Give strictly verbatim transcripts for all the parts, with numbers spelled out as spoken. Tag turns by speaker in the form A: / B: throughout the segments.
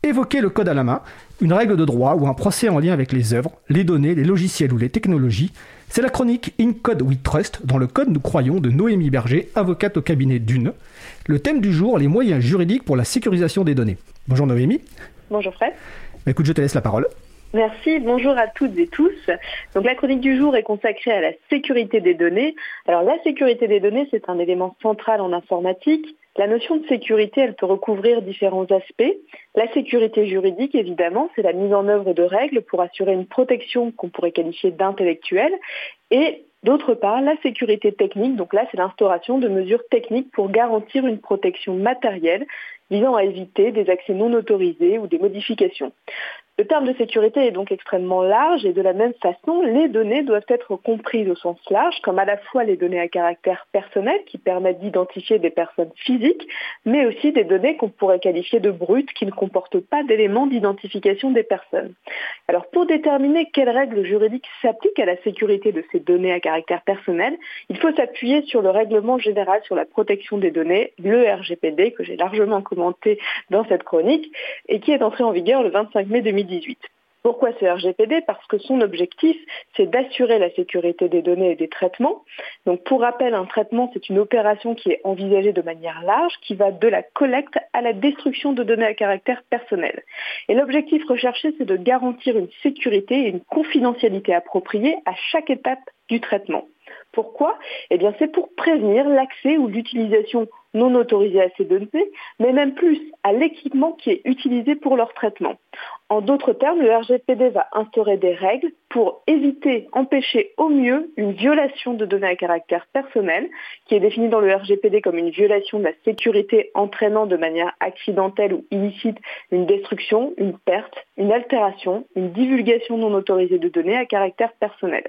A: évoquer le code à la main, une règle de droit ou un procès en lien avec les œuvres, les données, les logiciels ou les technologies. C'est la chronique In Code We Trust, dans le code nous croyons, de Noémie Berger, avocate au cabinet Dune. Le thème du jour, les moyens juridiques pour la sécurisation des données. Bonjour Noémie.
B: Bonjour Fred.
A: Bah, écoute, je te laisse la parole.
B: Merci, bonjour à toutes et tous. Donc la chronique du jour est consacrée à la sécurité des données. Alors la sécurité des données, c'est un élément central en informatique. La notion de sécurité, elle peut recouvrir différents aspects. La sécurité juridique, évidemment, c'est la mise en œuvre de règles pour assurer une protection qu'on pourrait qualifier d'intellectuelle. Et d'autre part, la sécurité technique, donc là, c'est l'instauration de mesures techniques pour garantir une protection matérielle visant à éviter des accès non autorisés ou des modifications. Le terme de sécurité est donc extrêmement large et de la même façon, les données doivent être comprises au sens large, comme à la fois les données à caractère personnel qui permettent d'identifier des personnes physiques, mais aussi des données qu'on pourrait qualifier de brutes qui ne comportent pas d'éléments d'identification des personnes. Alors pour déterminer quelles règles juridiques s'appliquent à la sécurité de ces données à caractère personnel, il faut s'appuyer sur le règlement général sur la protection des données, le R G P D, que j'ai largement commenté dans cette chronique, et qui est entré en vigueur le vingt-cinq mai deux mille dix-huit. Pourquoi ce R G P D ? Parce que son objectif, c'est d'assurer la sécurité des données et des traitements. Donc, pour rappel, un traitement, c'est une opération qui est envisagée de manière large, qui va de la collecte à la destruction de données à caractère personnel. Et l'objectif recherché, c'est de garantir une sécurité et une confidentialité appropriée à chaque étape du traitement. Pourquoi ? Eh bien, c'est pour prévenir l'accès ou l'utilisation non autorisée à ces données, mais même plus à l'équipement qui est utilisé pour leur traitement. En d'autres termes, le R G P D va instaurer des règles pour éviter, empêcher au mieux une violation de données à caractère personnel, qui est définie dans le R G P D comme une violation de la sécurité entraînant de manière accidentelle ou illicite une destruction, une perte, une altération, une divulgation non autorisée de données à caractère personnel.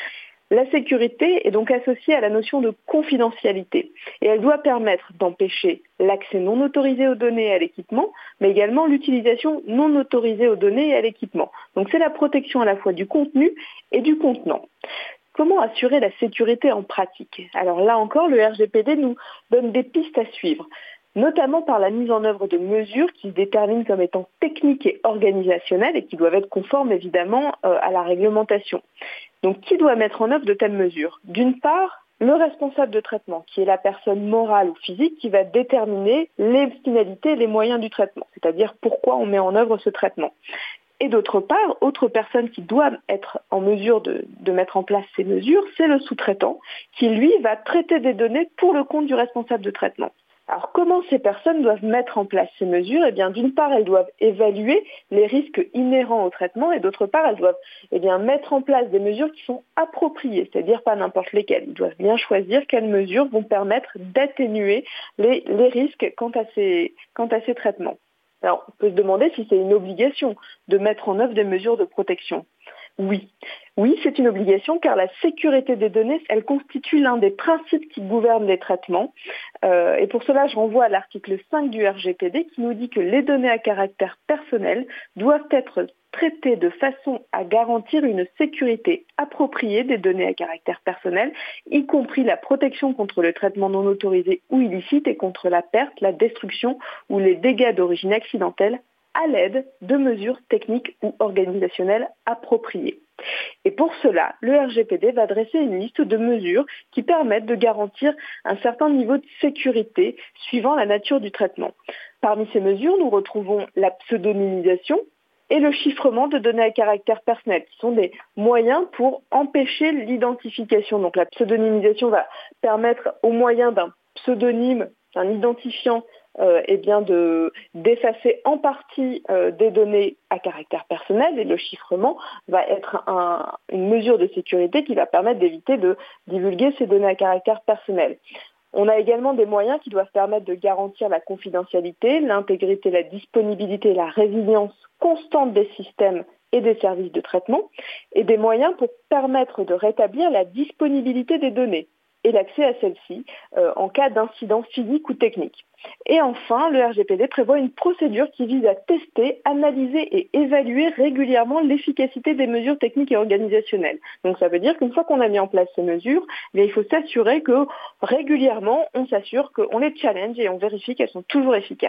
B: La sécurité est donc associée à la notion de confidentialité et elle doit permettre d'empêcher l'accès non autorisé aux données et à l'équipement, mais également l'utilisation non autorisée aux données et à l'équipement. Donc c'est la protection à la fois du contenu et du contenant. Comment assurer la sécurité en pratique ? Alors là encore, le R G P D nous donne des pistes à suivre, notamment par la mise en œuvre de mesures qui se déterminent comme étant techniques et organisationnelles et qui doivent être conformes évidemment euh, à la réglementation. Donc, qui doit mettre en œuvre de telles mesures ? D'une part, le responsable de traitement, qui est la personne morale ou physique qui va déterminer les finalités et les moyens du traitement, c'est-à-dire pourquoi on met en œuvre ce traitement. Et d'autre part, autre personne qui doit être en mesure de, de mettre en place ces mesures, c'est le sous-traitant, qui lui va traiter des données pour le compte du responsable de traitement. Alors, comment ces personnes doivent mettre en place ces mesures ? Eh bien, d'une part, elles doivent évaluer les risques inhérents au traitement et d'autre part, elles doivent eh bien, mettre en place des mesures qui sont appropriées, c'est-à-dire pas n'importe lesquelles. Ils doivent bien choisir quelles mesures vont permettre d'atténuer les, les risques quant à ces, quant à ces traitements. Alors, on peut se demander si c'est une obligation de mettre en œuvre des mesures de protection. Oui. Oui, c'est une obligation car la sécurité des données, elle constitue l'un des principes qui gouvernent les traitements. Euh, et pour cela, je renvoie à l'article cinq du R G P D qui nous dit que les données à caractère personnel doivent être traitées de façon à garantir une sécurité appropriée des données à caractère personnel, y compris la protection contre le traitement non autorisé ou illicite et contre la perte, la destruction ou les dégâts d'origine accidentelle à l'aide de mesures techniques ou organisationnelles appropriées. Et pour cela, le R G P D va dresser une liste de mesures qui permettent de garantir un certain niveau de sécurité suivant la nature du traitement. Parmi ces mesures, nous retrouvons la pseudonymisation et le chiffrement de données à caractère personnel, qui sont des moyens pour empêcher l'identification. Donc la pseudonymisation va permettre au moyen d'un pseudonyme, un identifiant, Euh, eh bien de, d'effacer en partie euh, des données à caractère personnel et le chiffrement va être un, une mesure de sécurité qui va permettre d'éviter de divulguer ces données à caractère personnel. On a également des moyens qui doivent permettre de garantir la confidentialité, l'intégrité, la disponibilité, la résilience constante des systèmes et des services de traitement et des moyens pour permettre de rétablir la disponibilité des données et l'accès à celle-ci euh, en cas d'incident physique ou technique. Et enfin, le R G P D prévoit une procédure qui vise à tester, analyser et évaluer régulièrement l'efficacité des mesures techniques et organisationnelles. Donc ça veut dire qu'une fois qu'on a mis en place ces mesures, eh bien, il faut s'assurer que régulièrement, on s'assure qu'on les challenge et on vérifie qu'elles sont toujours efficaces.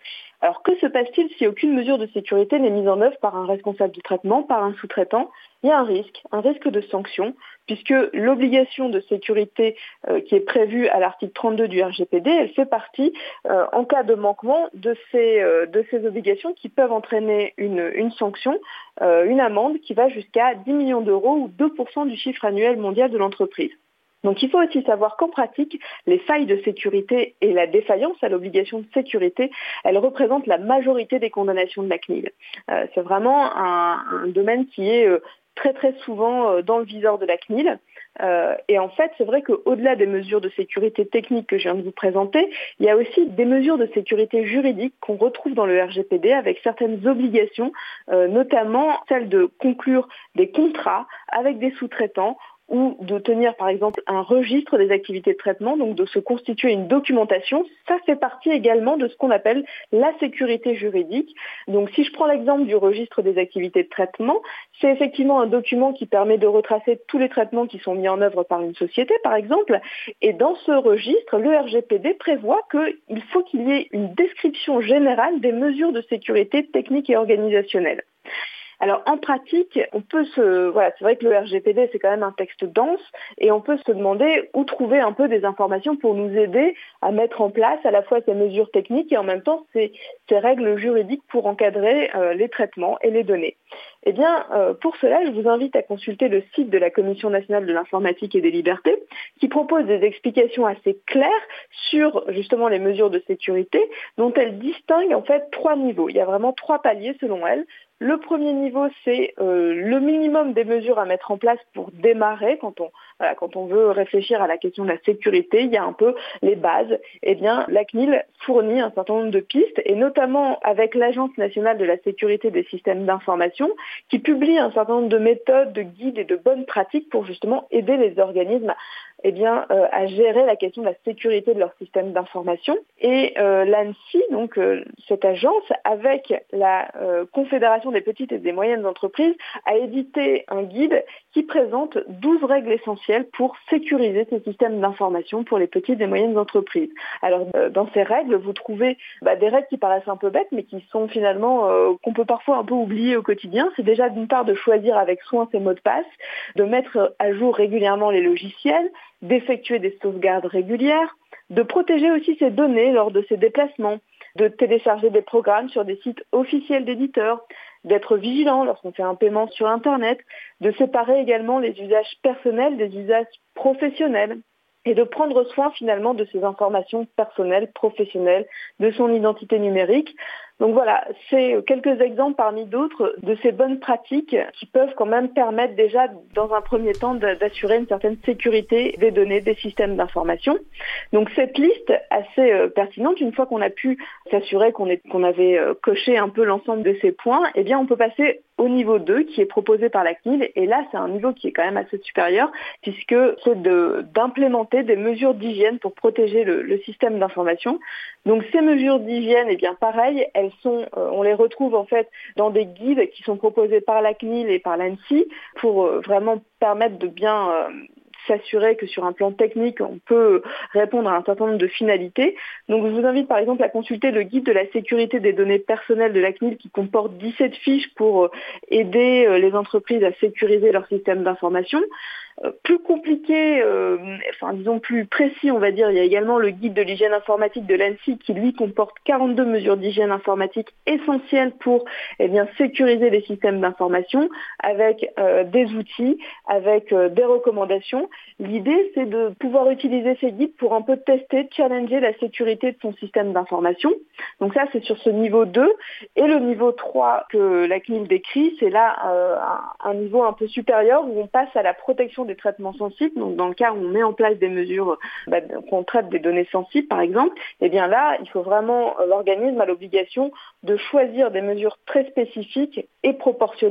B: Alors que se passe-t-il si aucune mesure de sécurité n'est mise en œuvre par un responsable de traitement, par un sous-traitant ? Il y a un risque, un risque de sanction, puisque l'obligation de sécurité euh, qui est prévue à l'article trente-deux du R G P D, elle fait partie, euh, en cas de manquement, de ces, euh, de ces obligations qui peuvent entraîner une, une sanction, euh, une amende qui va jusqu'à dix millions d'euros ou deux pour cent du chiffre annuel mondial de l'entreprise. Donc il faut aussi savoir qu'en pratique, les failles de sécurité et la défaillance à l'obligation de sécurité, elles représentent la majorité des condamnations de la C N I L. Euh, c'est vraiment un, un domaine qui est euh, très très souvent euh, dans le viseur de la C N I L. Euh, et en fait, c'est vrai qu'au-delà des mesures de sécurité technique que je viens de vous présenter, il y a aussi des mesures de sécurité juridique qu'on retrouve dans le R G P D avec certaines obligations, euh, notamment celle de conclure des contrats avec des sous-traitants ou de tenir par exemple un registre des activités de traitement, donc de se constituer une documentation. Ça fait partie également de ce qu'on appelle la sécurité juridique. Donc si je prends l'exemple du registre des activités de traitement, c'est effectivement un document qui permet de retracer tous les traitements qui sont mis en œuvre par une société par exemple. Et dans ce registre, le R G P D prévoit qu'il faut qu'il y ait une description générale des mesures de sécurité techniques et organisationnelles. Alors en pratique, on peut se, voilà, c'est vrai que le R G P D c'est quand même un texte dense et on peut se demander où trouver un peu des informations pour nous aider à mettre en place à la fois ces mesures techniques et en même temps ces, ces règles juridiques pour encadrer euh, les traitements et les données. Eh bien, euh, pour cela, je vous invite à consulter le site de la Commission nationale de l'informatique et des libertés qui propose des explications assez claires sur justement les mesures de sécurité dont elle distingue en fait trois niveaux. Il y a vraiment trois paliers selon elle. Le premier niveau, c'est euh, le minimum des mesures à mettre en place pour démarrer quand on, voilà, quand on veut réfléchir à la question de la sécurité. Il y a un peu les bases. Eh bien, la C N I L fournit un certain nombre de pistes, et notamment avec l'Agence nationale de la sécurité des systèmes d'information, qui publie un certain nombre de méthodes, de guides et de bonnes pratiques pour justement aider les organismes eh bien, euh, à gérer la question de la sécurité de leur système d'information. Et euh, l'ANSSI, donc euh, cette agence, avec la euh, Confédération des petites et des moyennes entreprises, a édité un guide qui présente douze règles essentielles pour sécuriser ces systèmes d'information pour les petites et moyennes entreprises. Alors, euh, dans ces règles, vous trouvez bah, des règles qui paraissent un peu bêtes, mais qui sont finalement, euh, qu'on peut parfois un peu oublier au quotidien. C'est déjà d'une part de choisir avec soin ses mots de passe, de mettre à jour régulièrement les logiciels, d'effectuer des sauvegardes régulières, de protéger aussi ses données lors de ses déplacements, de télécharger des programmes sur des sites officiels d'éditeurs, d'être vigilant lorsqu'on fait un paiement sur Internet, de séparer également les usages personnels des usages professionnels et de prendre soin finalement de ses informations personnelles, professionnelles, de son identité numérique. Donc voilà, c'est quelques exemples parmi d'autres de ces bonnes pratiques qui peuvent quand même permettre déjà dans un premier temps d'assurer une certaine sécurité des données, des systèmes d'information. Donc cette liste assez euh, pertinente, une fois qu'on a pu s'assurer qu'on est, qu'on avait euh, coché un peu l'ensemble de ces points, eh bien on peut passer au niveau deux qui est proposé par la C N I L, et là c'est un niveau qui est quand même assez supérieur puisque c'est de, d'implémenter des mesures d'hygiène pour protéger le, le système d'information. Donc ces mesures d'hygiène, eh bien pareil, elles sont, euh, on les retrouve en fait dans des guides qui sont proposés par la C N I L et par l'ANSSI pour euh, vraiment permettre de bien euh, s'assurer que sur un plan technique, on peut répondre à un certain nombre de finalités. Donc je vous invite par exemple à consulter le guide de la sécurité des données personnelles de la C N I L qui comporte dix-sept fiches pour aider les entreprises à sécuriser leur système d'information. Plus compliqué, euh, enfin disons plus précis, on va dire, il y a également le guide de l'hygiène informatique de l'ANSSI qui lui comporte quarante-deux mesures d'hygiène informatique essentielles pour eh bien sécuriser les systèmes d'information avec euh, des outils, avec euh, des recommandations. L'idée c'est de pouvoir utiliser ces guides pour un peu tester, challenger la sécurité de son système d'information. Donc ça c'est sur ce niveau deux, et le niveau trois que la C N I L décrit, c'est là euh, un, un niveau un peu supérieur où on passe à la protection des traitements sensibles. Donc dans le cas où on met en place des mesures, bah, qu'on traite des données sensibles par exemple, eh bien là il faut vraiment, l'organisme a l'obligation de choisir des mesures très spécifiques et proportionnées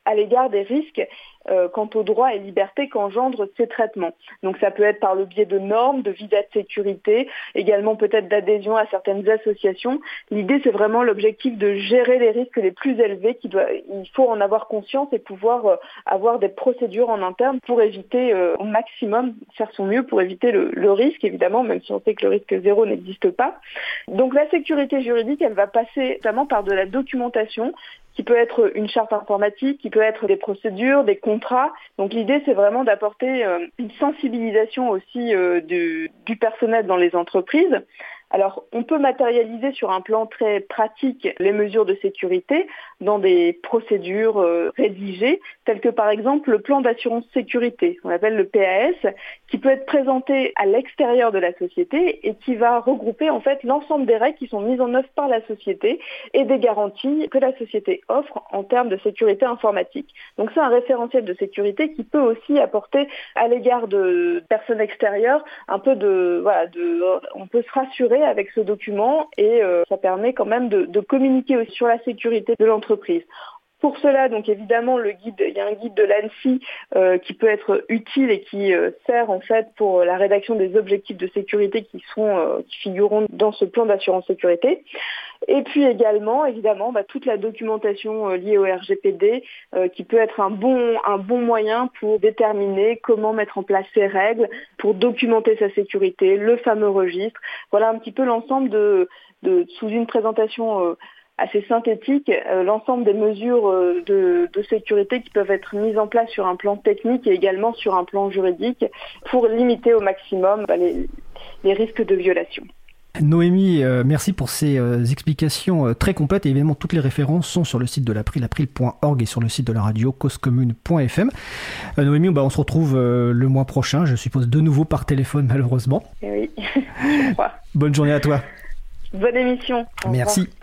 B: à l'égard des risques euh, quant aux droits et libertés qu'engendrent ces traitements. Donc ça peut être par le biais de normes, de visas de sécurité, également peut-être d'adhésion à certaines associations. L'idée, c'est vraiment l'objectif de gérer les risques les plus élevés. Qui doit, il faut en avoir conscience et pouvoir euh, avoir des procédures en interne pour éviter euh, au maximum, faire son mieux pour éviter le, le risque, évidemment, même si on sait que le risque zéro n'existe pas. Donc la sécurité juridique, elle va passer notamment par de la documentation, qui peut être une charte informatique, qui peut être des procédures, des contrats. Donc l'idée, c'est vraiment d'apporter euh, une sensibilisation aussi euh, du, du personnel dans les entreprises. Alors, on peut matérialiser sur un plan très pratique les mesures de sécurité dans des procédures euh, rédigées, telles que par exemple le plan d'assurance sécurité, on appelle le P A S, qui peut être présenté à l'extérieur de la société et qui va regrouper en fait l'ensemble des règles qui sont mises en œuvre par la société et des garanties que la société offre en termes de sécurité informatique. Donc c'est un référentiel de sécurité qui peut aussi apporter à l'égard de personnes extérieures un peu de, voilà, de, on peut se rassurer avec ce document et euh, ça permet quand même de, de communiquer aussi sur la sécurité de l'entreprise. Pour cela, donc évidemment, le guide, il y a un guide de l'ANSSI euh, qui peut être utile et qui euh, sert en fait pour la rédaction des objectifs de sécurité qui sont euh, qui figureront dans ce plan d'assurance sécurité. Et puis également, évidemment, bah, toute la documentation euh, liée au R G P D euh, qui peut être un bon un bon moyen pour déterminer comment mettre en place ces règles, pour documenter sa sécurité, le fameux registre. Voilà un petit peu l'ensemble de, de sous une présentation euh, assez synthétique, euh, l'ensemble des mesures euh, de, de sécurité qui peuvent être mises en place sur un plan technique et également sur un plan juridique pour limiter au maximum bah, les, les risques de violation.
A: Noémie, euh, merci pour ces euh, explications euh, très complètes et évidemment toutes les références sont sur le site de l'April, april point org et sur le site de la radio cause commune point f m. Euh, Noémie, bah, on se retrouve euh, le mois prochain, je suppose de nouveau par téléphone malheureusement.
B: Et oui, je crois.
A: Bonne journée à toi.
B: Bonne émission.
A: Merci.